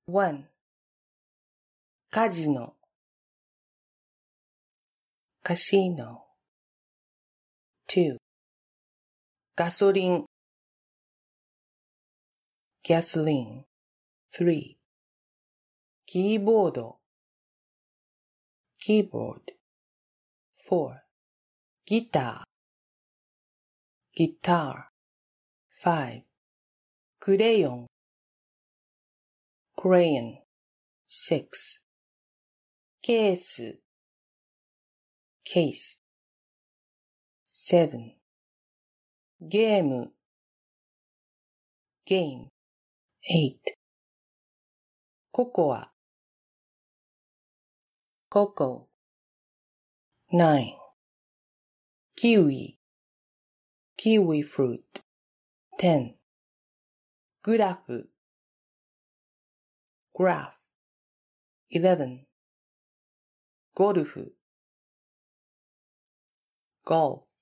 1. カジノ casino. 2. ガソリン gasoline. 3. キーボード keyboard. 4. ギター guitar. 5. クレヨン crayon. 6. ケース case. 7. ゲーム game. 8. ココア cocoa. 9. キウイ kiwi fruit. 10. グラフ graph. 11. ゴルフ golf.